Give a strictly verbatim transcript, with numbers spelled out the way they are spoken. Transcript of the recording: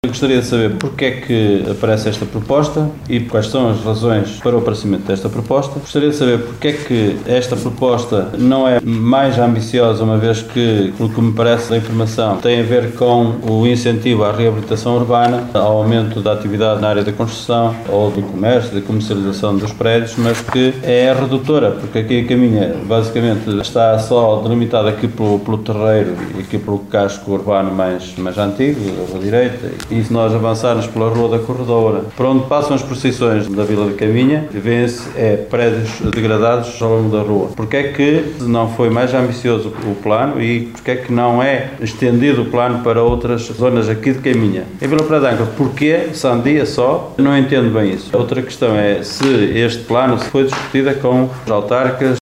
Eu gostaria de saber porque é que aparece esta proposta e quais são as razões para o aparecimento desta proposta. Gostaria de saber porque é que esta proposta não é mais ambiciosa, uma vez que, pelo que me parece da informação, tem a ver com o incentivo à reabilitação urbana, ao aumento da atividade na área da construção ou do comércio, da comercialização dos prédios, mas que é redutora, porque aqui a caminha basicamente está só delimitada aqui pelo, pelo terreiro e aqui pelo casco urbano mais, mais antigo, à direita. E se nós avançarmos pela Rua da Corredora, por onde passam as procissões da Vila de Caminha, vê-se é, prédios degradados ao longo da rua. Porque é que não foi mais ambicioso o plano e porque é que não é estendido o plano para outras zonas aqui de Caminha? Em Vila Pradanca, porquê, se há um dia só, não entendo bem isso. Outra questão é se este plano foi discutido com os autarcas,